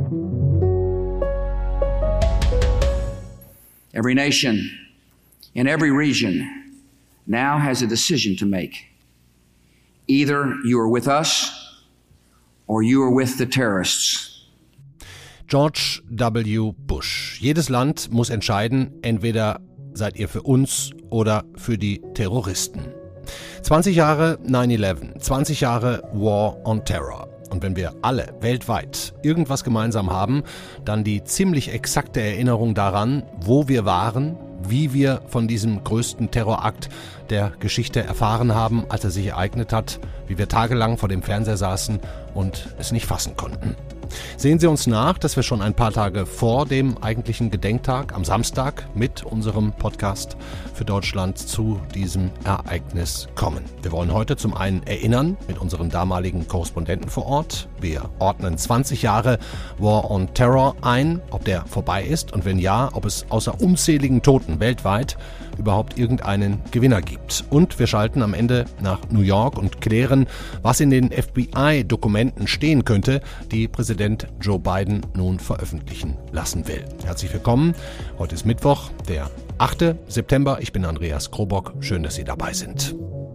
Every nation in every region now has a decision to make. Either you are with us or you are with the terrorists. George W. Bush. Jedes Land muss entscheiden, entweder seid ihr für uns oder für die Terroristen. 20 Jahre 9/11, 20 Jahre War on Terror. Und wenn wir alle weltweit irgendwas gemeinsam haben, dann die ziemlich exakte Erinnerung daran, wo wir waren, wie wir von diesem größten Terrorakt der Geschichte erfahren haben, als er sich ereignet hat, wie wir tagelang vor dem Fernseher saßen und es nicht fassen konnten. Sehen Sie uns nach, dass wir schon ein paar Tage vor dem eigentlichen Gedenktag am Samstag mit unserem Podcast für Deutschland zu diesem Ereignis kommen. Wir wollen heute zum einen erinnern mit unseren damaligen Korrespondenten vor Ort. Wir ordnen 20 Jahre War on Terror ein, ob der vorbei ist und wenn ja, ob es außer unzähligen Toten weltweit überhaupt irgendeinen Gewinner gibt. Und wir schalten am Ende nach New York und klären, was in den FBI-Dokumenten stehen könnte, die Präsident Joe Biden nun veröffentlichen lassen will. Herzlich willkommen. Heute ist Mittwoch, der 8. September. Ich bin Andreas Krobock. Schön, dass Sie dabei sind.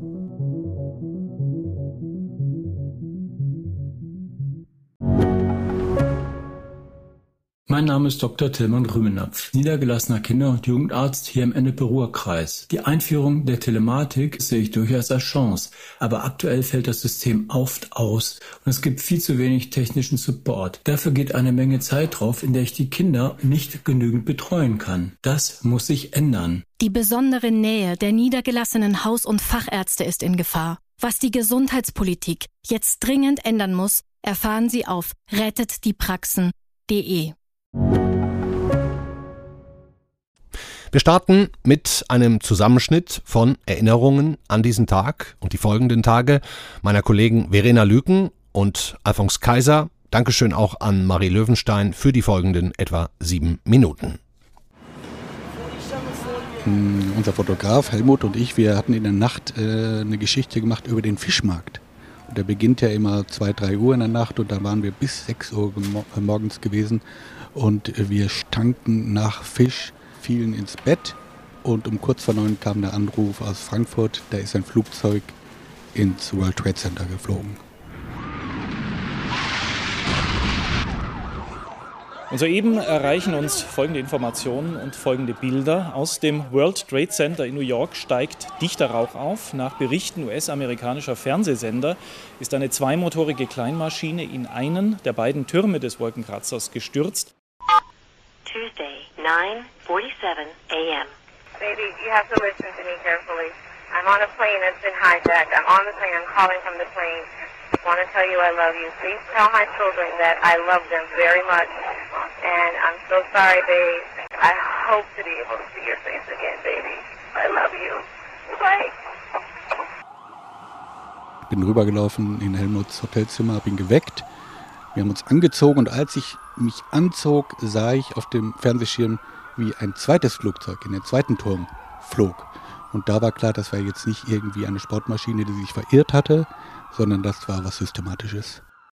Mein Name ist Dr. Tilman Rümenapf, niedergelassener Kinder- und Jugendarzt hier im Ennepe-Ruhr-Kreis. Die Einführung der Telematik sehe ich durchaus als Chance, aber aktuell fällt das System oft aus und es gibt viel zu wenig technischen Support. Dafür geht eine Menge Zeit drauf, in der ich die Kinder nicht genügend betreuen kann. Das muss sich ändern. Die besondere Nähe der niedergelassenen Haus- und Fachärzte ist in Gefahr. Was die Gesundheitspolitik jetzt dringend ändern muss, erfahren Sie auf rettetdiepraxen.de. Wir starten mit einem Zusammenschnitt von Erinnerungen an diesen Tag und die folgenden Tage meiner Kollegen Verena Lüken und Alfons Kaiser. Dankeschön auch an Marie Löwenstein für die folgenden etwa 7 Minuten. Unser Fotograf Helmut und ich, wir hatten in der Nacht eine Geschichte gemacht über den Fischmarkt. Und der beginnt ja immer 2, 3 Uhr in der Nacht und da waren wir bis 6 Uhr morgens gewesen und wir stanken nach Fisch, fielen ins Bett und um kurz vor 9 kam der Anruf aus Frankfurt, da ist ein Flugzeug ins World Trade Center geflogen. Und soeben erreichen uns folgende Informationen und folgende Bilder. Aus dem World Trade Center in New York steigt dichter Rauch auf. Nach Berichten US-amerikanischer Fernsehsender ist eine zweimotorige Kleinmaschine in einen der beiden Türme des Wolkenkratzers gestürzt. Tuesday, 9:47 a.m. Baby, you have to listen to me carefully. I'm on a plane that's been hijacked. I'm on the plane. I'm calling from the plane. I want to tell you I love you. Please tell my children that I love them very much. And I'm so sorry, babe. I hope to be able to see your face again, baby. I love you. Bye. Ich bin rübergelaufen in Helmuts Hotelzimmer, habe ihn geweckt. Wir haben uns angezogen und als ich mich anzog, sah ich auf dem Fernsehschirm, wie ein zweites Flugzeug in den zweiten Turm flog. Und da war klar, das war jetzt nicht irgendwie eine Sportmaschine, die sich verirrt hatte, sondern das war was Systematisches.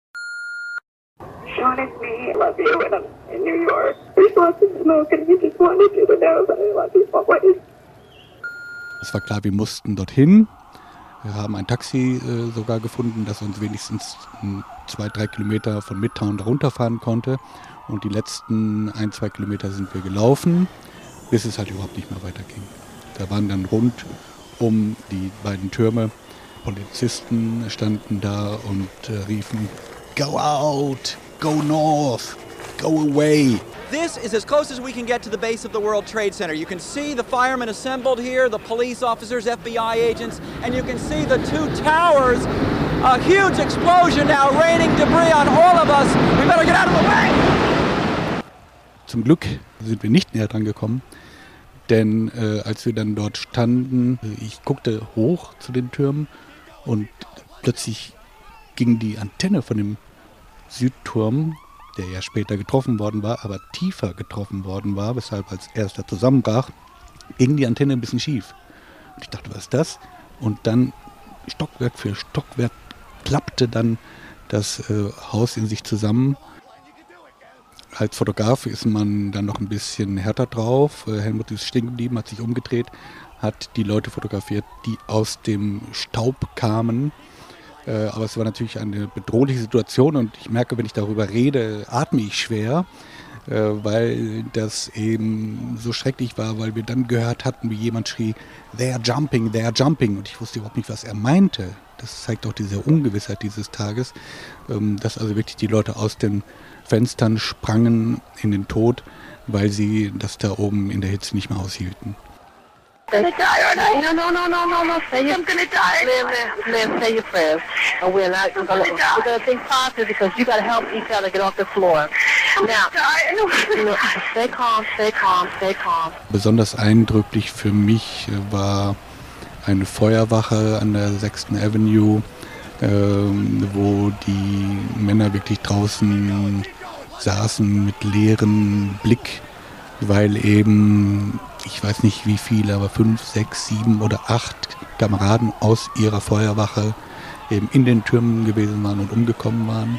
Sean, it's me. I love you. And I'm in New York. There's lots of smoke and we just wanted you to know that I love you always. Es war klar, wir mussten dorthin. Wir haben ein Taxi sogar gefunden, das uns wenigstens 2, 3 Kilometer von Midtown runterfahren konnte. Und die letzten 1, 2 Kilometer sind wir gelaufen, bis es halt überhaupt nicht mehr weiterging. Da waren dann rund um die beiden Türme Polizisten standen da und riefen, "Go out, go north, go away." This is as close as we can get to the base of the World Trade Center. You can see the firemen assembled here, the police officers, FBI agents, and you can see the 2 towers. A huge explosion now, raining debris on all of us. We better get out of the way! Zum Glück sind wir nicht näher dran gekommen, denn als wir dann dort standen, ich guckte hoch zu den Türmen und plötzlich ging die Antenne von dem Südturm, der ja später getroffen worden war, aber tiefer getroffen worden war, weshalb als erster zusammenbrach, ging die Antenne ein bisschen schief. Und ich dachte, was ist das? Und dann Stockwerk für Stockwerk klappte dann das Haus in sich zusammen. Als Fotograf ist man dann noch ein bisschen härter drauf. Helmut ist stehen geblieben, hat sich umgedreht, hat die Leute fotografiert, die aus dem Staub kamen. Aber es war natürlich eine bedrohliche Situation und ich merke, wenn ich darüber rede, atme ich schwer, weil das eben so schrecklich war, weil wir dann gehört hatten, wie jemand schrie, they're jumping, und ich wusste überhaupt nicht, was er meinte. Das zeigt auch diese Ungewissheit dieses Tages, dass also wirklich die Leute aus den Fenstern sprangen in den Tod, weil sie das da oben in der Hitze nicht mehr aushielten. I'm gonna die, aren't I? No. I'm gonna die. Liv, say your prayers. And we're gonna think positive because you gotta help each other get off the floor. Now, stay calm. Besonders eindrücklich für mich war eine Feuerwache an der 6. Avenue, wo die Männer wirklich draußen saßen mit leerem Blick, weil eben, ich weiß nicht wie viele, aber 5, 6, 7 oder 8 Kameraden aus ihrer Feuerwache eben in den Türmen gewesen waren und umgekommen waren.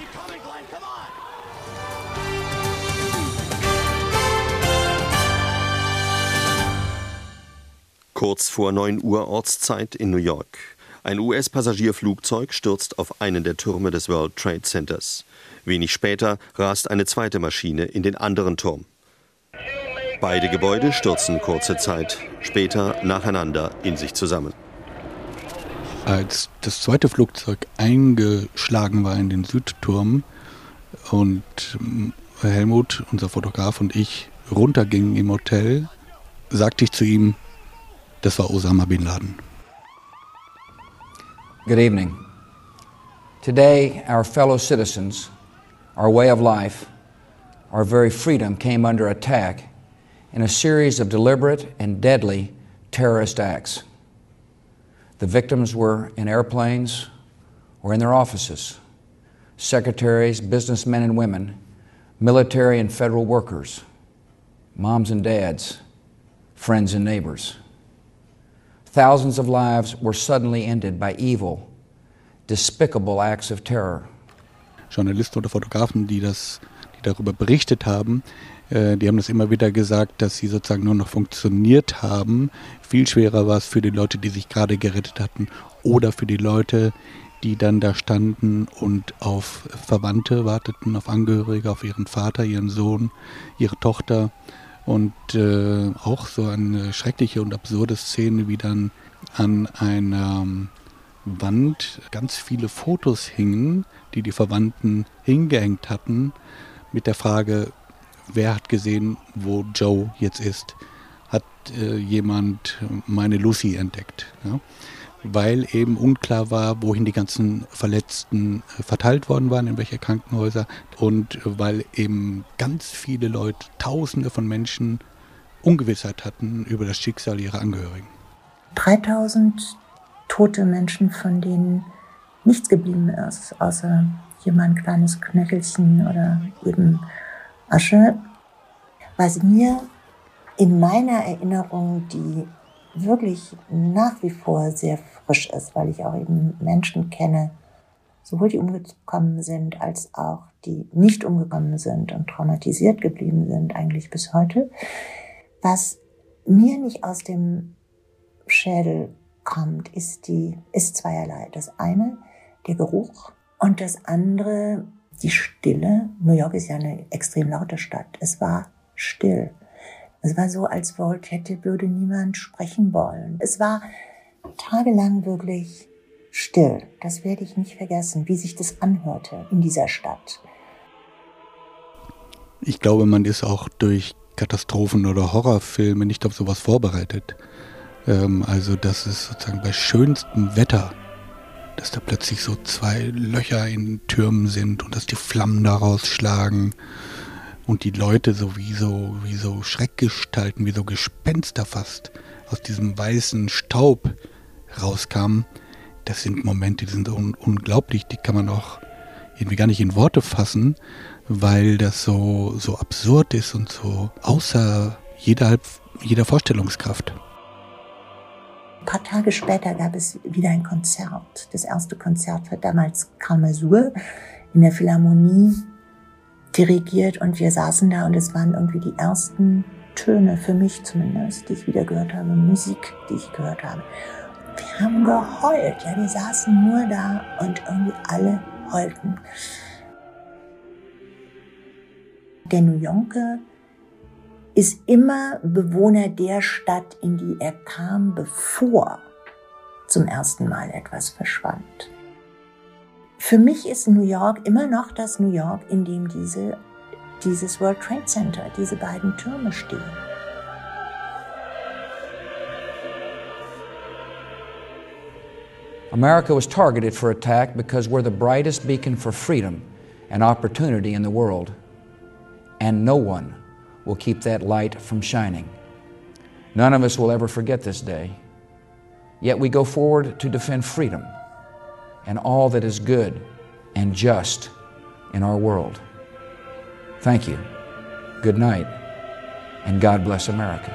Kurz vor 9 Uhr Ortszeit in New York. Ein US-Passagierflugzeug stürzt auf einen der Türme des World Trade Centers. Wenig später rast eine zweite Maschine in den anderen Turm. Beide Gebäude stürzen kurze Zeit später nacheinander in sich zusammen. Als das zweite Flugzeug eingeschlagen war in den Südturm und Helmut, unser Fotograf, und ich runtergingen im Hotel, sagte ich zu ihm, das war Osama Bin Laden. Good evening. Today, our fellow citizens, our way of life, our very freedom came under attack in a series of deliberate and deadly terrorist acts. The victims were in airplanes or in their offices. Secretaries, businessmen and women, military and federal workers, moms and dads, friends and neighbors. Thousands of lives were suddenly ended by evil, despicable acts of terror. Journalisten oder Fotografen, die darüber berichtet haben, die haben das immer wieder gesagt, dass sie sozusagen nur noch funktioniert haben. Viel schwerer war es für die Leute, die sich gerade gerettet hatten oder für die Leute, die dann da standen und auf Verwandte warteten, auf Angehörige, auf ihren Vater, ihren Sohn, ihre Tochter. Und auch so eine schreckliche und absurde Szene, wie dann an einer Wand ganz viele Fotos hingen, die die Verwandten hingehängt hatten, mit der Frage, wer hat gesehen, wo Joe jetzt ist? Hat jemand meine Lucy entdeckt? Ja? Weil eben unklar war, wohin die ganzen Verletzten verteilt worden waren, in welche Krankenhäuser, und weil eben ganz viele Leute, Tausende von Menschen, Ungewissheit hatten über das Schicksal ihrer Angehörigen. 3000 tote Menschen, von denen nichts geblieben ist, außer hier mal ein kleines Knöchelchen oder eben Asche. Was mir in meiner Erinnerung, die wirklich nach wie vor sehr frisch ist, weil ich auch eben Menschen kenne, sowohl die umgekommen sind, als auch die nicht umgekommen sind und traumatisiert geblieben sind, eigentlich bis heute. Was mir nicht aus dem Schädel kommt, ist zweierlei. Das eine, der Geruch, und das andere, die Stille. New York ist ja eine extrem laute Stadt. Es war still. Es war so, als würde niemand sprechen wollen. Es war tagelang wirklich still. Das werde ich nicht vergessen, wie sich das anhörte in dieser Stadt. Ich glaube, man ist auch durch Katastrophen oder Horrorfilme nicht auf sowas vorbereitet. Also, dass es sozusagen bei schönstem Wetter, dass da plötzlich so 2 Löcher in Türmen sind und dass die Flammen da rausschlagen. Und die Leute so wie so Schreckgestalten, wie so Gespenster fast aus diesem weißen Staub rauskamen. Das sind Momente, die sind unglaublich, die kann man auch irgendwie gar nicht in Worte fassen, weil das so absurd ist und so außer jeder Vorstellungskraft. Ein paar Tage später gab es wieder ein Konzert. Das erste Konzert war damals Karl Masur in der Philharmonie dirigiert und wir saßen da und es waren irgendwie die ersten Töne, für mich zumindest, die ich wieder gehört habe, Musik, die ich gehört habe. Wir haben geheult, ja, wir saßen nur da und irgendwie alle heulten. Der New Yorker ist immer Bewohner der Stadt, in die er kam, bevor zum ersten Mal etwas verschwand. Für mich ist New York immer noch das New York, in dem dieses World Trade Center, diese beiden Türme stehen. America was targeted for attack because we're the brightest beacon for freedom and opportunity in the world. And no one will keep that light from shining. None of us will ever forget this day. Yet we go forward to defend freedom and all that is good and just in our world. Thank you, good night, and God bless America.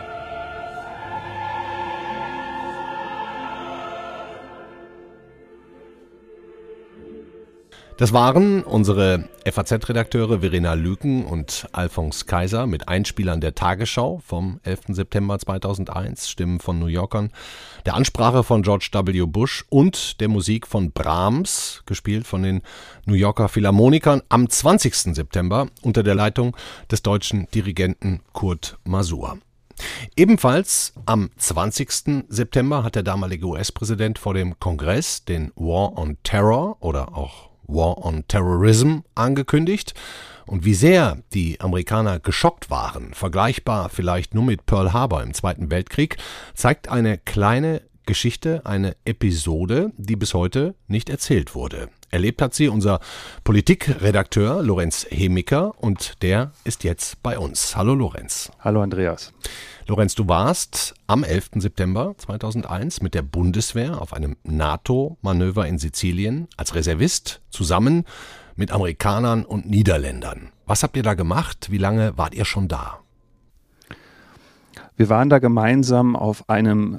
Das waren unsere FAZ-Redakteure Verena Lüken und Alfons Kaiser mit Einspielern der Tagesschau vom 11. September 2001, Stimmen von New Yorkern, der Ansprache von George W. Bush und der Musik von Brahms, gespielt von den New Yorker Philharmonikern, am 20. September unter der Leitung des deutschen Dirigenten Kurt Masur. Ebenfalls am 20. September hat der damalige US-Präsident vor dem Kongress den War on Terror oder auch War on Terrorism angekündigt. Und wie sehr die Amerikaner geschockt waren, vergleichbar vielleicht nur mit Pearl Harbor im Zweiten Weltkrieg, zeigt eine kleine Geschichte, eine Episode, die bis heute nicht erzählt wurde. Erlebt hat sie unser Politikredakteur Lorenz Hemiker und der ist jetzt bei uns. Hallo Lorenz. Hallo Andreas. Lorenz, du warst am 11. September 2001 mit der Bundeswehr auf einem NATO-Manöver in Sizilien als Reservist zusammen mit Amerikanern und Niederländern. Was habt ihr da gemacht? Wie lange wart ihr schon da? Wir waren da gemeinsam auf einem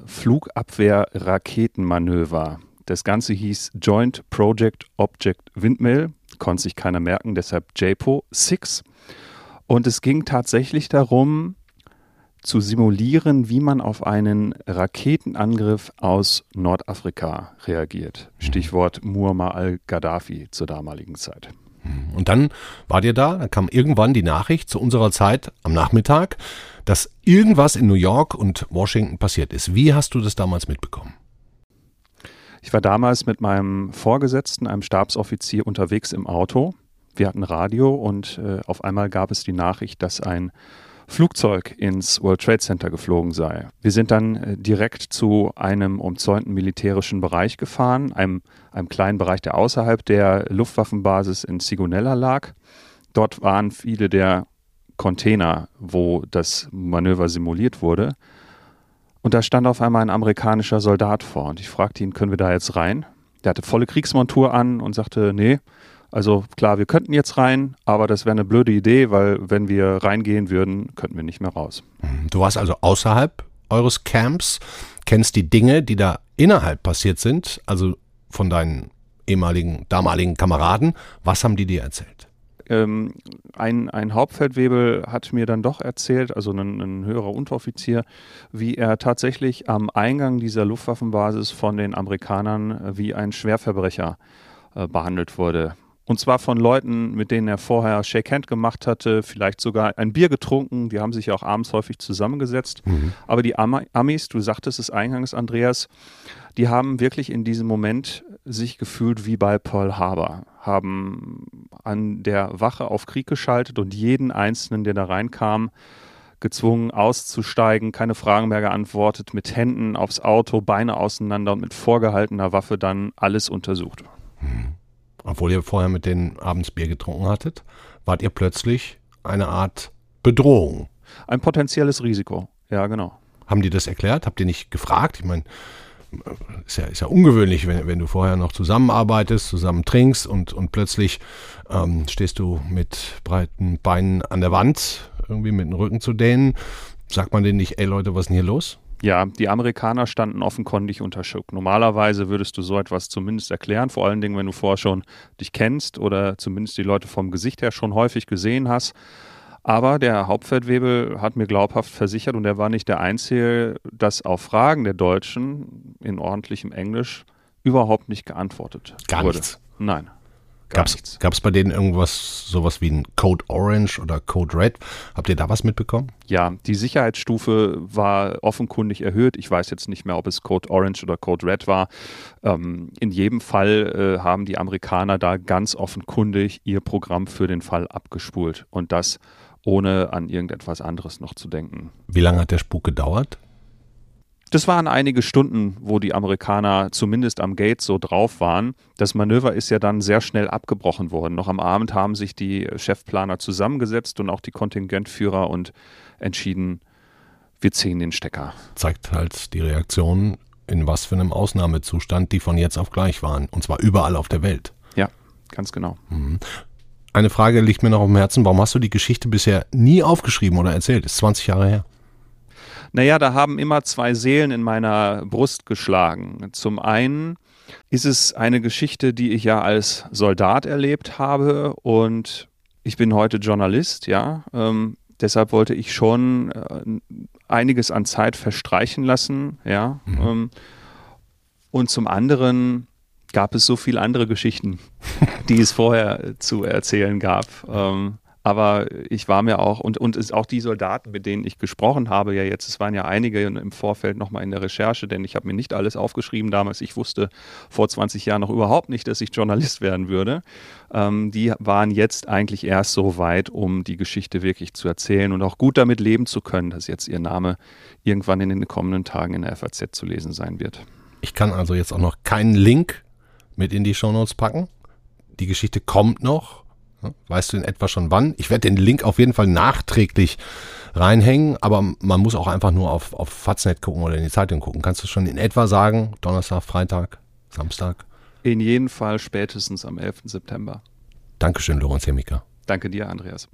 Flugabwehr-Raketenmanöver. Das Ganze hieß Joint Project Object Windmill, konnte sich keiner merken, deshalb JPO 6. Und es ging tatsächlich darum, zu simulieren, wie man auf einen Raketenangriff aus Nordafrika reagiert. Stichwort Muammar al-Gaddafi zur damaligen Zeit. Und dann wart ihr da, dann kam irgendwann die Nachricht zu unserer Zeit am Nachmittag, dass irgendwas in New York und Washington passiert ist. Wie hast du das damals mitbekommen? Ich war damals mit meinem Vorgesetzten, einem Stabsoffizier, unterwegs im Auto. Wir hatten Radio und auf einmal gab es die Nachricht, dass ein Flugzeug ins World Trade Center geflogen sei. Wir sind dann direkt zu einem umzäunten militärischen Bereich gefahren, einem kleinen Bereich, der außerhalb der Luftwaffenbasis in Sigonella lag. Dort waren viele der Container, wo das Manöver simuliert wurde. Und da stand auf einmal ein amerikanischer Soldat vor und ich fragte ihn, können wir da jetzt rein? Der hatte volle Kriegsmontur an und sagte, nee. Also klar, wir könnten jetzt rein, aber das wäre eine blöde Idee, weil wenn wir reingehen würden, könnten wir nicht mehr raus. Du warst also außerhalb eures Camps, kennst die Dinge, die da innerhalb passiert sind, also von deinen damaligen Kameraden. Was haben die dir erzählt? Ein Hauptfeldwebel hat mir dann doch erzählt, also ein höherer Unteroffizier, wie er tatsächlich am Eingang dieser Luftwaffenbasis von den Amerikanern wie ein Schwerverbrecher behandelt wurde. Und zwar von Leuten, mit denen er vorher Shake Hand gemacht hatte, vielleicht sogar ein Bier getrunken. Die haben sich ja auch abends häufig zusammengesetzt. Aber die Amis, du sagtest es eingangs, Andreas, die haben wirklich in diesem Moment sich gefühlt wie bei Pearl Harbor, haben an der Wache auf Krieg geschaltet und jeden Einzelnen, der da reinkam, gezwungen auszusteigen, keine Fragen mehr geantwortet, mit Händen aufs Auto, Beine auseinander und mit vorgehaltener Waffe dann alles untersucht. Obwohl ihr vorher mit denen abends Bier getrunken hattet, wart ihr plötzlich eine Art Bedrohung. Ein potenzielles Risiko, ja genau. Haben die das erklärt? Habt ihr nicht gefragt? Ich meine, ist ja ungewöhnlich, wenn du vorher noch zusammenarbeitest, zusammen trinkst und plötzlich stehst du mit breiten Beinen an der Wand, irgendwie mit dem Rücken zu denen. Sagt man denen nicht, ey Leute, was ist denn hier los? Ja, die Amerikaner standen offenkundig unter Schock. Normalerweise würdest du so etwas zumindest erklären, vor allen Dingen, wenn du vorher schon dich kennst oder zumindest die Leute vom Gesicht her schon häufig gesehen hast. Aber der Hauptfeldwebel hat mir glaubhaft versichert, und er war nicht der Einzige, dass auf Fragen der Deutschen in ordentlichem Englisch überhaupt nicht geantwortet wurde. Gar nichts? Nein. Gab es bei denen sowas wie ein Code Orange oder Code Red? Habt ihr da was mitbekommen? Ja, die Sicherheitsstufe war offenkundig erhöht. Ich weiß jetzt nicht mehr, ob es Code Orange oder Code Red war. In jedem Fall haben die Amerikaner da ganz offenkundig ihr Programm für den Fall abgespult. Und das ohne an irgendetwas anderes noch zu denken. Wie lange hat der Spuk gedauert? Das waren einige Stunden, wo die Amerikaner zumindest am Gate so drauf waren. Das Manöver ist ja dann sehr schnell abgebrochen worden. Noch am Abend haben sich die Chefplaner zusammengesetzt und auch die Kontingentführer und entschieden, wir ziehen den Stecker. Zeigt halt die Reaktion, in was für einem Ausnahmezustand die von jetzt auf gleich waren. Und zwar überall auf der Welt. Ja, ganz genau. Eine Frage liegt mir noch auf dem Herzen. Warum hast du die Geschichte bisher nie aufgeschrieben oder erzählt? Ist 20 Jahre her. Naja, da haben immer zwei Seelen in meiner Brust geschlagen. Zum einen ist es eine Geschichte, die ich ja als Soldat erlebt habe, und ich bin heute Journalist, ja. Deshalb wollte ich schon einiges an Zeit verstreichen lassen, ja. Und zum anderen gab es so viele andere Geschichten, die es vorher zu erzählen gab. Aber ich war mir auch, und es auch die Soldaten, mit denen ich gesprochen habe, ja jetzt, es waren ja einige im Vorfeld nochmal in der Recherche, denn ich habe mir nicht alles aufgeschrieben damals. Ich wusste vor 20 Jahren noch überhaupt nicht, dass ich Journalist werden würde. Die waren jetzt eigentlich erst so weit, um die Geschichte wirklich zu erzählen und auch gut damit leben zu können, dass jetzt ihr Name irgendwann in den kommenden Tagen in der FAZ zu lesen sein wird. Ich kann also jetzt auch noch keinen Link mit in die Shownotes packen. Die Geschichte kommt noch. Weißt du in etwa schon wann? Ich werde den Link auf jeden Fall nachträglich reinhängen, aber man muss auch einfach nur auf Faznet gucken oder in die Zeitung gucken. Kannst du schon in etwa sagen, Donnerstag, Freitag, Samstag? In jedem Fall spätestens am 11. September. Dankeschön, Lorenz Hemmiker. Danke dir, Andreas.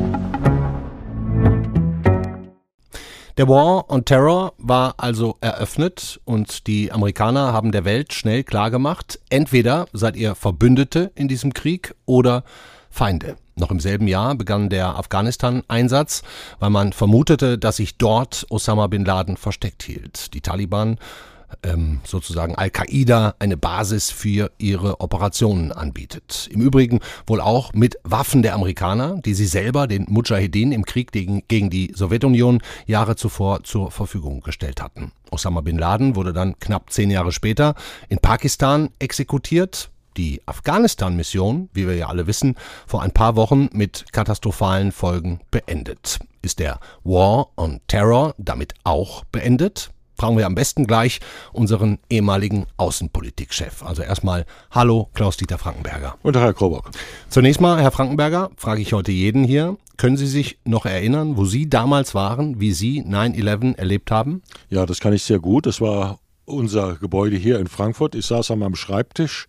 Der War on Terror war also eröffnet und die Amerikaner haben der Welt schnell klargemacht, entweder seid ihr Verbündete in diesem Krieg oder Feinde. Noch im selben Jahr begann der Afghanistan-Einsatz, weil man vermutete, dass sich dort Osama bin Laden versteckt hielt. Die Taliban, sozusagen Al-Qaida, eine Basis für ihre Operationen anbietet. Im Übrigen wohl auch mit Waffen der Amerikaner, die sie selber den Mujahedin im Krieg gegen die Sowjetunion Jahre zuvor zur Verfügung gestellt hatten. Osama bin Laden wurde dann knapp 10 Jahre später in Pakistan exekutiert. Die Afghanistan-Mission, wie wir ja alle wissen, vor ein paar Wochen mit katastrophalen Folgen beendet. Ist der War on Terror damit auch beendet? Fragen wir am besten gleich unseren ehemaligen Außenpolitikchef. Also erstmal, hallo Klaus-Dieter Frankenberger. Und Herr Krobock. Zunächst mal, Herr Frankenberger, frage ich heute jeden hier, können Sie sich noch erinnern, wo Sie damals waren, wie Sie 9/11 erlebt haben? Ja, das kann ich sehr gut. Das war unser Gebäude hier in Frankfurt. Ich saß an meinem Schreibtisch.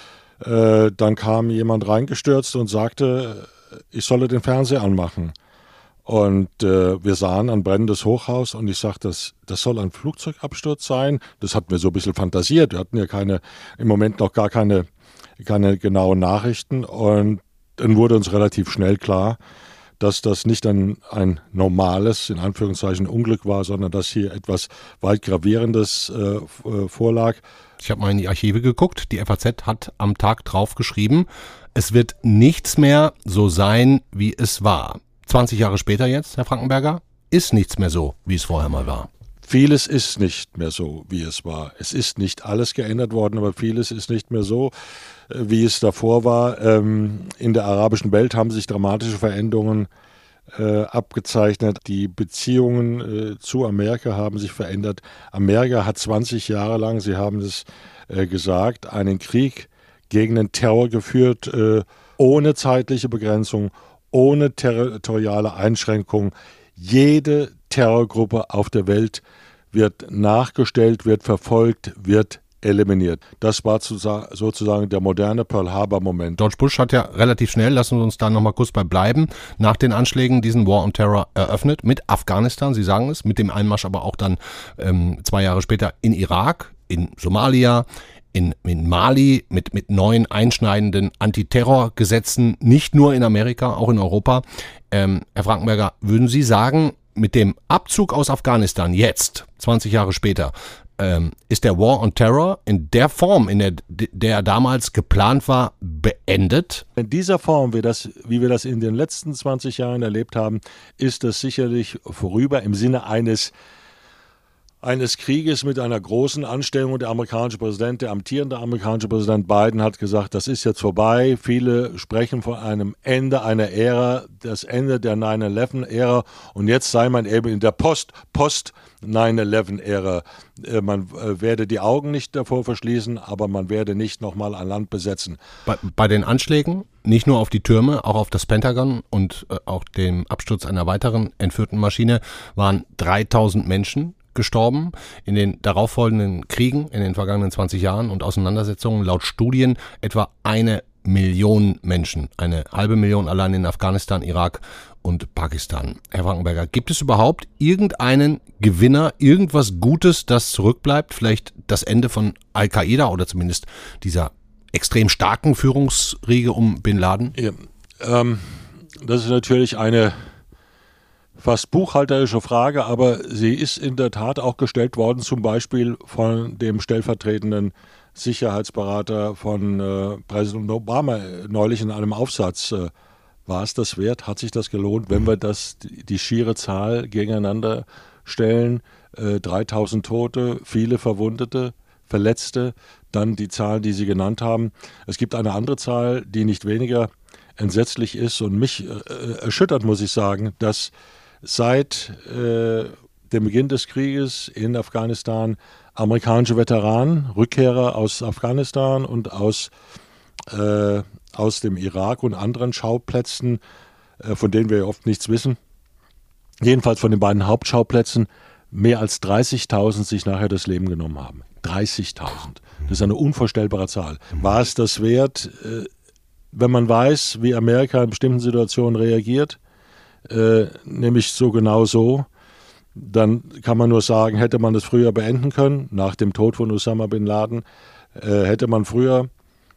Dann kam jemand reingestürzt und sagte, ich solle den Fernseher anmachen. Und wir sahen ein brennendes Hochhaus und ich sagte, das soll ein Flugzeugabsturz sein. Das hatten wir so ein bisschen fantasiert. Wir hatten ja im Moment noch gar keine genauen Nachrichten. Und dann wurde uns relativ schnell klar, dass das nicht ein normales, in Anführungszeichen, Unglück war, sondern dass hier etwas weit Gravierendes vorlag. Ich habe mal in die Archive geguckt. Die FAZ hat am Tag drauf geschrieben, es wird nichts mehr so sein, wie es war. 20 Jahre später jetzt, Herr Frankenberger, ist nichts mehr so, wie es vorher mal war. Vieles ist nicht mehr so, wie es war. Es ist nicht alles geändert worden, aber vieles ist nicht mehr so, wie es davor war. In der arabischen Welt haben sich dramatische Veränderungen abgezeichnet. Die Beziehungen zu Amerika haben sich verändert. Amerika hat 20 Jahre lang, Sie haben es gesagt, einen Krieg gegen den Terror geführt, ohne zeitliche Begrenzung, ohne territoriale Einschränkung. Jede Terrorgruppe auf der Welt wird nachgestellt, wird verfolgt, wird eliminiert. Das war sozusagen der moderne Pearl Harbor-Moment. George Bush hat ja relativ schnell, lassen wir uns da nochmal kurz bei bleiben, nach den Anschlägen diesen War on Terror eröffnet mit Afghanistan, Sie sagen es, mit dem Einmarsch aber auch dann 2 Jahre später in Irak, in Somalia, in Mali mit neuen einschneidenden Antiterrorgesetzen, nicht nur in Amerika, auch in Europa. Herr Frankenberger, würden Sie sagen, mit dem Abzug aus Afghanistan jetzt, 20 Jahre später, ist der War on Terror in der Form, in der damals geplant war, beendet? In dieser Form, wie wir das in den letzten 20 Jahren erlebt haben, ist das sicherlich vorüber im Sinne eines Krieges mit einer großen Anstrengung. Der amtierende amerikanische Präsident Biden hat gesagt, das ist jetzt vorbei. Viele sprechen von einem Ende einer Ära, das Ende der 9/11-Ära. Und jetzt sei man eben in der Post-9/11-Ära. Man werde die Augen nicht davor verschließen, aber man werde nicht nochmal ein Land besetzen. Bei den Anschlägen, nicht nur auf die Türme, auch auf das Pentagon und auch dem Absturz einer weiteren entführten Maschine, waren 3000 Menschen gestorben in den darauffolgenden Kriegen in den vergangenen 20 Jahren und Auseinandersetzungen. Laut Studien etwa 1 Million Menschen, 500.000 allein in Afghanistan, Irak und Pakistan. Herr Frankenberger, gibt es überhaupt irgendeinen Gewinner, irgendwas Gutes, das zurückbleibt? Vielleicht das Ende von Al-Qaida oder zumindest dieser extrem starken Führungsriege um Bin Laden? Ja, das ist natürlich eine fast buchhalterische Frage, aber sie ist in der Tat auch gestellt worden, zum Beispiel von dem stellvertretenden Sicherheitsberater von Präsident Obama neulich in einem Aufsatz. War es das wert? Hat sich das gelohnt, wenn wir die schiere Zahl gegeneinander stellen? 3000 Tote, viele Verwundete, Verletzte, dann die Zahlen, die Sie genannt haben. Es gibt eine andere Zahl, die nicht weniger entsetzlich ist und mich erschüttert, muss ich sagen, dass seit dem Beginn des Krieges in Afghanistan amerikanische Veteranen, Rückkehrer aus Afghanistan und aus dem Irak und anderen Schauplätzen, von denen wir ja oft nichts wissen, jedenfalls von den beiden Hauptschauplätzen, mehr als 30.000 sich nachher das Leben genommen haben. 30.000. Das ist eine unvorstellbare Zahl. War es das wert, wenn man weiß, wie Amerika in bestimmten Situationen reagiert, nämlich so genau so, dann kann man nur sagen, hätte man das früher beenden können, nach dem Tod von Osama Bin Laden, hätte man früher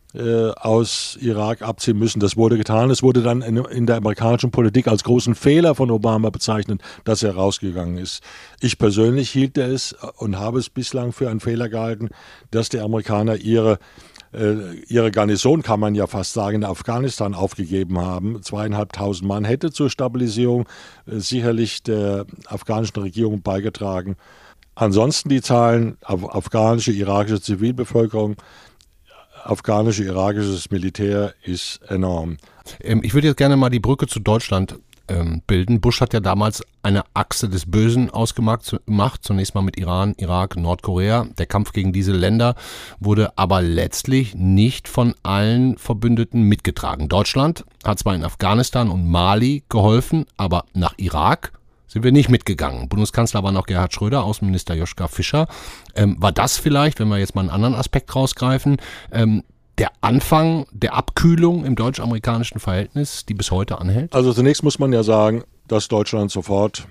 aus Irak abziehen müssen. Das wurde getan. Es wurde dann in der amerikanischen Politik als großen Fehler von Obama bezeichnet, dass er rausgegangen ist. Ich persönlich hielt es und habe es bislang für einen Fehler gehalten, dass die Amerikaner ihre Garnison, kann man ja fast sagen, in Afghanistan aufgegeben haben. 2.500 Mann hätte zur Stabilisierung sicherlich der afghanischen Regierung beigetragen. Ansonsten die Zahlen, afghanische, irakische Zivilbevölkerung, afghanische, irakisches Militär ist enorm. Ich würde jetzt gerne mal die Brücke zu Deutschland bilden. Bush hat ja damals eine Achse des Bösen ausgemacht, zunächst mal mit Iran, Irak, Nordkorea. Der Kampf gegen diese Länder wurde aber letztlich nicht von allen Verbündeten mitgetragen. Deutschland hat zwar in Afghanistan und Mali geholfen, aber nach Irak sind wir nicht mitgegangen. Bundeskanzler war noch Gerhard Schröder, Außenminister Joschka Fischer. War das vielleicht, wenn wir jetzt mal einen anderen Aspekt rausgreifen, der Anfang der Abkühlung im deutsch-amerikanischen Verhältnis, die bis heute anhält? Also zunächst muss man ja sagen, dass Deutschland sofort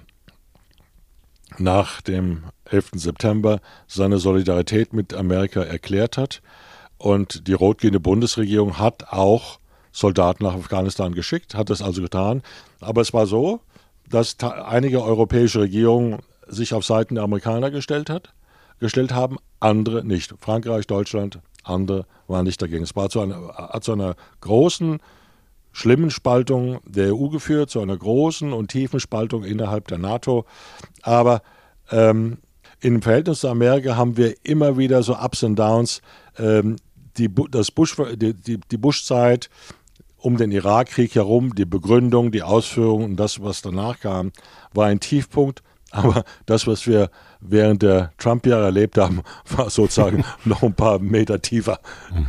nach dem 11. September seine Solidarität mit Amerika erklärt hat. Und die rot-grüne Bundesregierung hat auch Soldaten nach Afghanistan geschickt, hat das also getan. Aber es war so, dass einige europäische Regierungen sich auf Seiten der Amerikaner gestellt haben, andere nicht. Frankreich, Deutschland, andere waren nicht dagegen. Es hat zu einer großen, schlimmen Spaltung der EU geführt, zu einer großen und tiefen Spaltung innerhalb der NATO. Aber im Verhältnis zu Amerika haben wir immer wieder so Ups und Downs. Die Bush-Zeit um den Irakkrieg herum, die Begründung, die Ausführung und das, was danach kam, war ein Tiefpunkt. Aber das, was wir während der Trump-Jahre erlebt haben, war sozusagen noch ein paar Meter tiefer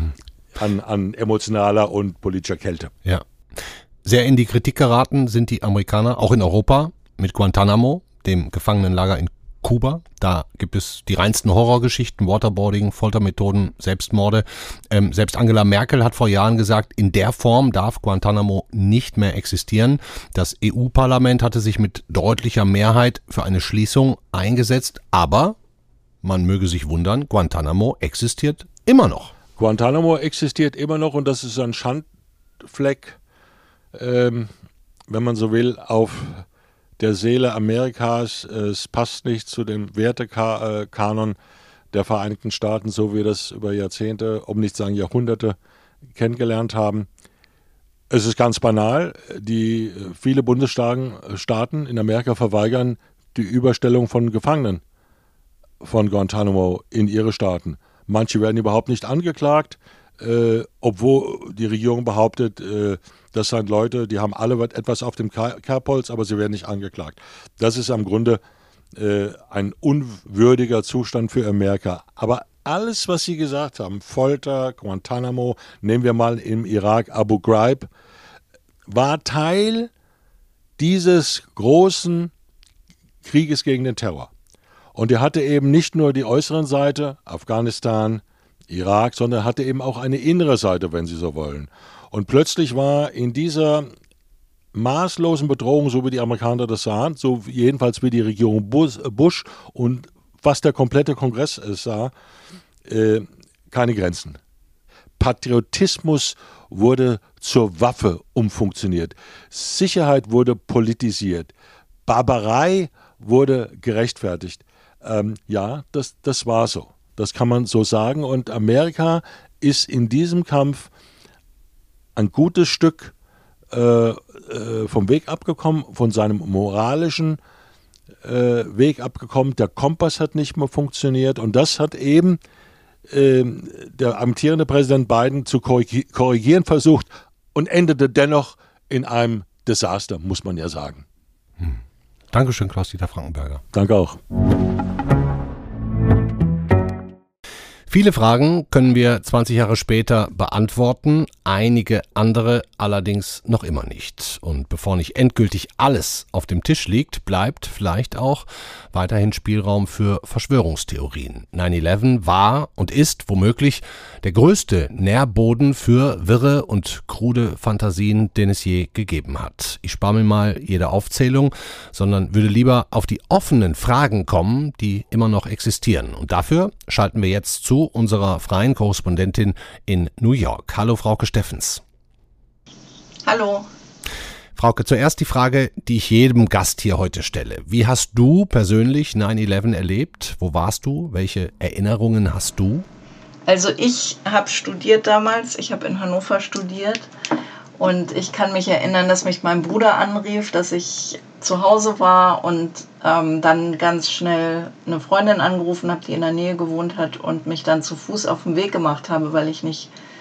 an emotionaler und politischer Kälte. Ja. Sehr in die Kritik geraten sind die Amerikaner, auch in Europa, mit Guantanamo, dem Gefangenenlager in Kuba. Da gibt es die reinsten Horrorgeschichten, Waterboarding, Foltermethoden, Selbstmorde. Selbst Angela Merkel hat vor Jahren gesagt, in der Form darf Guantanamo nicht mehr existieren. Das EU-Parlament hatte sich mit deutlicher Mehrheit für eine Schließung eingesetzt, aber man möge sich wundern, Guantanamo existiert immer noch. Guantanamo existiert immer noch und das ist ein Schandfleck, wenn man so will, auf der Seele Amerikas. Es passt nicht zu dem Wertekanon der Vereinigten Staaten, so wie wir das über Jahrzehnte, um nicht zu sagen Jahrhunderte, kennengelernt haben. Es ist ganz banal. Viele Bundesstaaten in Amerika verweigern die Überstellung von Gefangenen von Guantanamo in ihre Staaten. Manche werden überhaupt nicht angeklagt, obwohl die Regierung behauptet, das sind Leute, die haben alle etwas auf dem Kerbholz, aber sie werden nicht angeklagt. Das ist im Grunde ein unwürdiger Zustand für Amerika. Aber alles, was Sie gesagt haben, Folter, Guantanamo, nehmen wir mal im Irak Abu Ghraib, war Teil dieses großen Krieges gegen den Terror. Und er hatte eben nicht nur die äußeren Seite, Afghanistan, Irak, sondern hatte eben auch eine innere Seite, wenn Sie so wollen. Und plötzlich war in dieser maßlosen Bedrohung, so wie die Amerikaner das sahen, so jedenfalls wie die Regierung Bush und was der komplette Kongress sah, keine Grenzen. Patriotismus wurde zur Waffe umfunktioniert. Sicherheit wurde politisiert. Barbarei wurde gerechtfertigt. Ja, das war so. Das kann man so sagen. Und Amerika ist in diesem Kampf ein gutes Stück vom Weg abgekommen, von seinem moralischen Weg abgekommen. Der Kompass hat nicht mehr funktioniert. Und das hat eben der amtierende Präsident Biden zu korrigieren versucht und endete dennoch in einem Desaster, muss man ja sagen. Dankeschön, Klaus-Dieter Frankenberger. Danke auch. Viele Fragen können wir 20 Jahre später beantworten, einige andere allerdings noch immer nicht. Und bevor nicht endgültig alles auf dem Tisch liegt, bleibt vielleicht auch weiterhin Spielraum für Verschwörungstheorien. 9/11 war und ist womöglich der größte Nährboden für wirre und krude Fantasien, den es je gegeben hat. Ich spare mir mal jede Aufzählung, sondern würde lieber auf die offenen Fragen kommen, die immer noch existieren. Und dafür schalten wir jetzt zu unserer freien Korrespondentin in New York. Hallo, Frauke Steffens. Hallo. Frauke, zuerst die Frage, die ich jedem Gast hier heute stelle. Wie hast du persönlich 9/11 erlebt? Wo warst du? Welche Erinnerungen hast du? Also ich habe studiert damals. Ich habe in Hannover studiert. Und ich kann mich erinnern, dass mich mein Bruder anrief, dass ich zu Hause war und dann ganz schnell eine Freundin angerufen habe, die in der Nähe gewohnt hat und mich dann zu Fuß auf den Weg gemacht habe, weil ich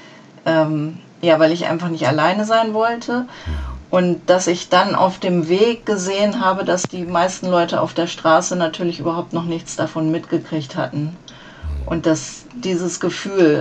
einfach nicht alleine sein wollte. Und dass ich dann auf dem Weg gesehen habe, dass die meisten Leute auf der Straße natürlich überhaupt noch nichts davon mitgekriegt hatten. Und dass dieses Gefühl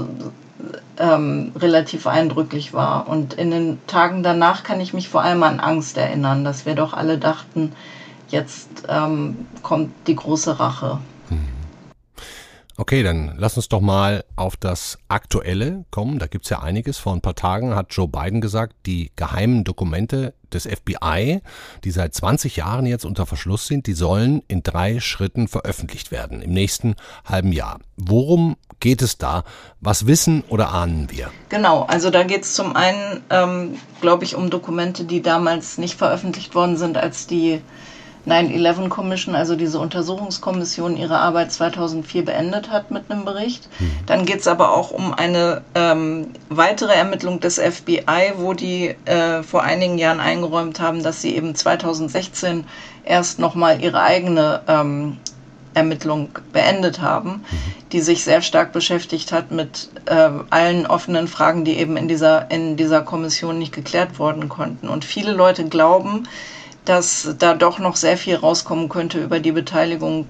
relativ eindrücklich war. Und in den Tagen danach kann ich mich vor allem an Angst erinnern, dass wir doch alle dachten, jetzt kommt die große Rache. Okay, dann lass uns doch mal auf das Aktuelle kommen. Da gibt's ja einiges. Vor ein paar Tagen hat Joe Biden gesagt, die geheimen Dokumente des FBI, die seit 20 Jahren jetzt unter Verschluss sind, die sollen in 3 Schritten veröffentlicht werden, im nächsten halben Jahr. Worum geht es da? Was wissen oder ahnen wir? Genau, also da geht es zum einen, glaube ich, um Dokumente, die damals nicht veröffentlicht worden sind, als die 9/11 Commission, also diese Untersuchungskommission, ihre Arbeit 2004 beendet hat mit einem Bericht. Dann geht es aber auch um eine weitere Ermittlung des FBI, wo die vor einigen Jahren eingeräumt haben, dass sie eben 2016 erst nochmal ihre eigene Ermittlung beendet haben, die sich sehr stark beschäftigt hat mit allen offenen Fragen, die eben in dieser Kommission nicht geklärt worden konnten. Und viele Leute glauben, dass da doch noch sehr viel rauskommen könnte über die Beteiligung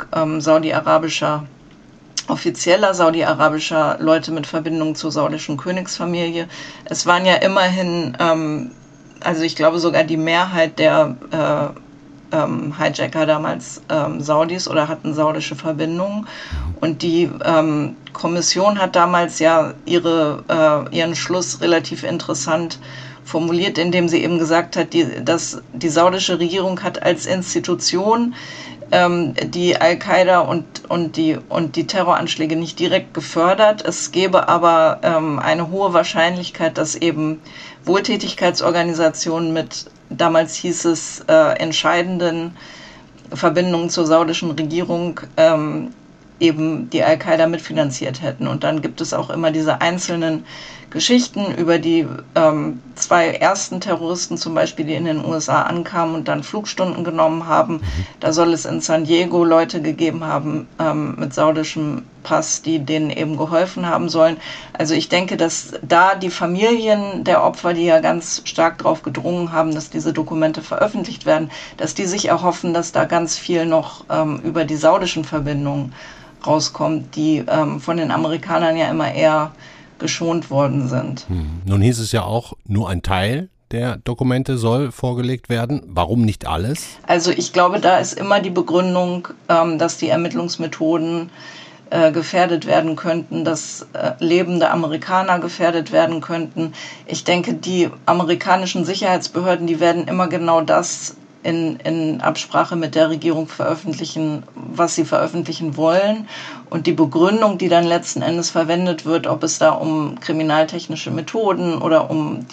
offizieller saudi-arabischer Leute mit Verbindung zur saudischen Königsfamilie. Es waren ja immerhin, also ich glaube sogar die Mehrheit der Hijacker damals Saudis oder hatten saudische Verbindungen. Und die Kommission hat damals ja ihren Schluss relativ interessant formuliert, indem sie eben gesagt hat, dass die saudische Regierung hat als Institution die Al-Qaida und die Terroranschläge nicht direkt gefördert. Es gäbe aber eine hohe Wahrscheinlichkeit, dass eben Wohltätigkeitsorganisationen mit, damals hieß es, entscheidenden Verbindungen zur saudischen Regierung eben die Al-Qaida mitfinanziert hätten. Und dann gibt es auch immer diese einzelnen Geschichten über die 2 ersten Terroristen zum Beispiel, die in den USA ankamen und dann Flugstunden genommen haben. Da soll es in San Diego Leute gegeben haben mit saudischem Pass, die denen eben geholfen haben sollen. Also ich denke, dass da die Familien der Opfer, die ja ganz stark darauf gedrungen haben, dass diese Dokumente veröffentlicht werden, dass die sich erhoffen, dass da ganz viel noch über die saudischen Verbindungen rauskommt, die von den Amerikanern ja immer eher geschont worden sind. Nun hieß es ja auch, nur ein Teil der Dokumente soll vorgelegt werden. Warum nicht alles? Also ich glaube, da ist immer die Begründung, dass die Ermittlungsmethoden gefährdet werden könnten, dass lebende Amerikaner gefährdet werden könnten. Ich denke, die amerikanischen Sicherheitsbehörden, die werden immer genau das in Absprache mit der Regierung veröffentlichen, was sie veröffentlichen wollen. Und die Begründung, die dann letzten Endes verwendet wird, ob es da um kriminaltechnische Methoden oder um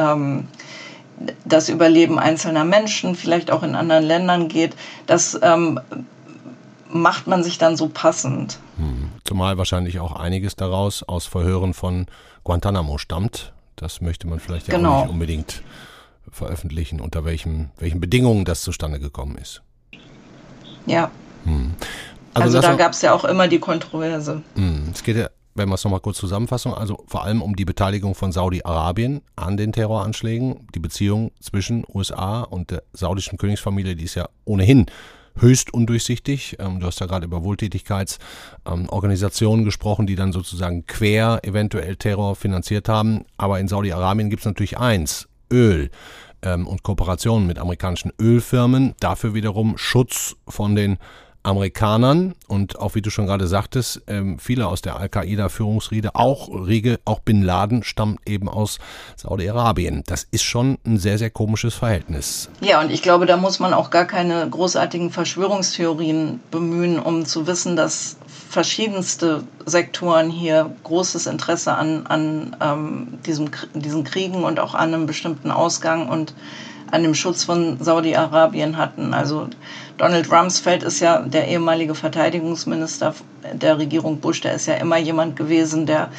das Überleben einzelner Menschen, vielleicht auch in anderen Ländern geht, das macht man sich dann so passend. Zumal wahrscheinlich auch einiges daraus aus Verhören von Guantanamo stammt. Das möchte man vielleicht ja auch nicht unbedingt veröffentlichen, unter welchen Bedingungen das zustande gekommen ist. Ja. Also da gab es ja auch immer die Kontroverse. Es geht ja, wenn wir es nochmal kurz zusammenfassen, also vor allem um die Beteiligung von Saudi-Arabien an den Terroranschlägen. Die Beziehung zwischen USA und der saudischen Königsfamilie, die ist ja ohnehin höchst undurchsichtig. Du hast ja gerade über Wohltätigkeitsorganisationen gesprochen, die dann sozusagen quer eventuell Terror finanziert haben. Aber in Saudi-Arabien gibt es natürlich eins: Öl und Kooperationen mit amerikanischen Ölfirmen. Dafür wiederum Schutz von den Amerikanern und auch, wie du schon gerade sagtest, viele aus der Al-Qaida-Führungsriege, auch Bin Laden stammt eben aus Saudi-Arabien. Das ist schon ein sehr, sehr komisches Verhältnis. Ja, und ich glaube, da muss man auch gar keine großartigen Verschwörungstheorien bemühen, um zu wissen, dass verschiedenste Sektoren hier großes Interesse an diesen Kriegen und auch an einem bestimmten Ausgang und an dem Schutz von Saudi-Arabien hatten. Also Donald Rumsfeld ist ja der ehemalige Verteidigungsminister der Regierung Bush, der ist ja immer jemand gewesen, der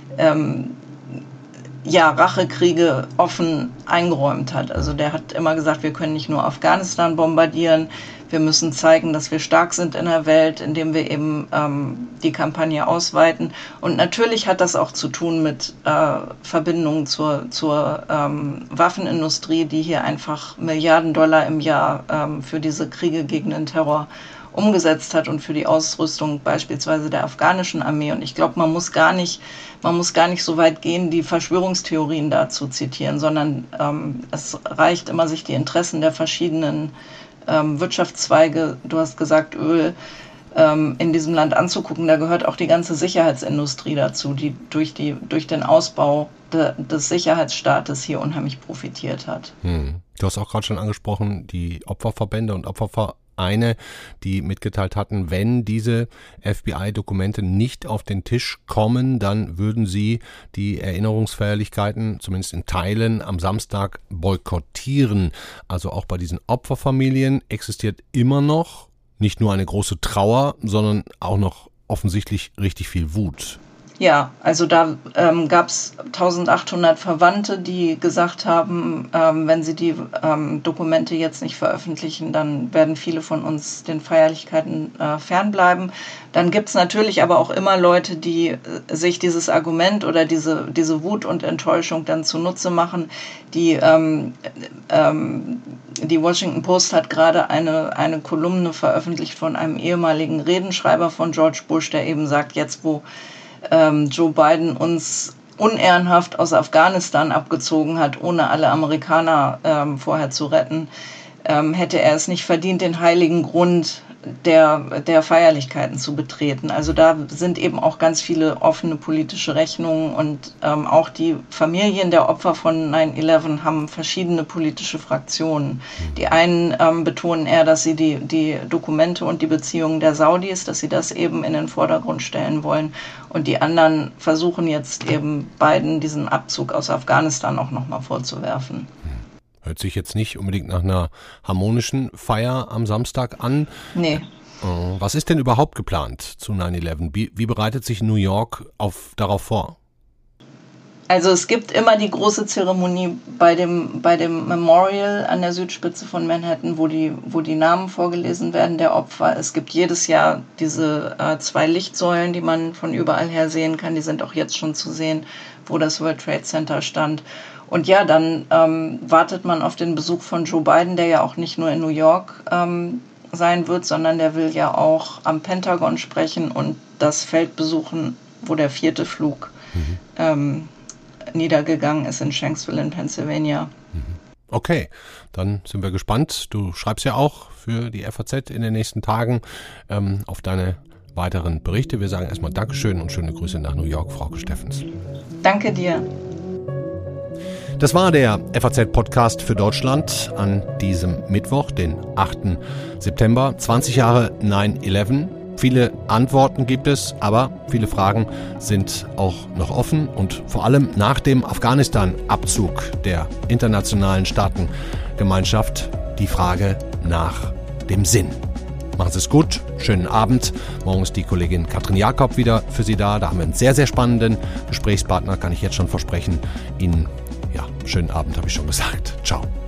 Rachekriege offen eingeräumt hat. Also der hat immer gesagt, wir können nicht nur Afghanistan bombardieren, wir müssen zeigen, dass wir stark sind in der Welt, indem wir eben die Kampagne ausweiten. Und natürlich hat das auch zu tun mit Verbindungen zur Waffenindustrie, die hier einfach Milliarden $Milliarden im Jahr für diese Kriege gegen den Terror umgesetzt hat und für die Ausrüstung beispielsweise der afghanischen Armee. Und ich glaube, man muss gar nicht so weit gehen, die Verschwörungstheorien da zu zitieren, sondern es reicht immer, sich die Interessen der verschiedenen Wirtschaftszweige, du hast gesagt Öl, in diesem Land anzugucken. Da gehört auch die ganze Sicherheitsindustrie dazu, die durch den Ausbau des Sicherheitsstaates hier unheimlich profitiert hat. Du hast auch gerade schon angesprochen, die Opferverbände und Opfervereine, die mitgeteilt hatten, wenn diese FBI-Dokumente nicht auf den Tisch kommen, dann würden sie die Erinnerungsfeierlichkeiten, zumindest in Teilen, am Samstag boykottieren. Also auch bei diesen Opferfamilien existiert immer noch nicht nur eine große Trauer, sondern auch noch offensichtlich richtig viel Wut. Ja, also da gab es 1800 Verwandte, die gesagt haben, wenn sie die Dokumente jetzt nicht veröffentlichen, dann werden viele von uns den Feierlichkeiten fernbleiben. Dann gibt es natürlich aber auch immer Leute, die sich dieses Argument oder diese Wut und Enttäuschung dann zunutze machen. Die Washington Post hat gerade eine Kolumne veröffentlicht von einem ehemaligen Redenschreiber von George Bush, der eben sagt, jetzt wo Joe Biden uns unehrenhaft aus Afghanistan abgezogen hat, ohne alle Amerikaner vorher zu retten, hätte er es nicht verdient, den heiligen Grund der Feierlichkeiten zu betreten. Also da sind eben auch ganz viele offene politische Rechnungen und auch die Familien der Opfer von 9/11 haben verschiedene politische Fraktionen. Die einen betonen eher, dass sie die Dokumente und die Beziehungen der Saudis, dass sie das eben in den Vordergrund stellen wollen, und die anderen versuchen jetzt eben Biden diesen Abzug aus Afghanistan auch nochmal vorzuwerfen. Hört sich jetzt nicht unbedingt nach einer harmonischen Feier am Samstag an. Nee. Was ist denn überhaupt geplant zu 9/11? Wie bereitet sich New York darauf vor? Also es gibt immer die große Zeremonie bei dem Memorial an der Südspitze von Manhattan, wo die Namen vorgelesen werden der Opfer. Es gibt jedes Jahr diese 2 Lichtsäulen, die man von überall her sehen kann. Die sind auch jetzt schon zu sehen, wo das World Trade Center stand. Und ja, dann wartet man auf den Besuch von Joe Biden, der ja auch nicht nur in New York sein wird, sondern der will ja auch am Pentagon sprechen und das Feld besuchen, wo der 4. Flug niedergegangen ist in Shanksville in Pennsylvania. Okay, dann sind wir gespannt. Du schreibst ja auch für die FAZ in den nächsten Tagen auf deine weiteren Berichte. Wir sagen erstmal Dankeschön und schöne Grüße nach New York, Frauke Steffens. Danke dir. Das war der FAZ-Podcast für Deutschland an diesem Mittwoch, den 8. September. 20 Jahre 9/11. Viele Antworten gibt es, aber viele Fragen sind auch noch offen. Und vor allem nach dem Afghanistan-Abzug der internationalen Staatengemeinschaft die Frage nach dem Sinn. Machen Sie es gut, schönen Abend. Morgen ist die Kollegin Katrin Jakob wieder für Sie da. Da haben wir einen sehr, sehr spannenden Gesprächspartner, kann ich jetzt schon versprechen. Ihnen schönen Abend, habe ich schon gesagt. Ciao.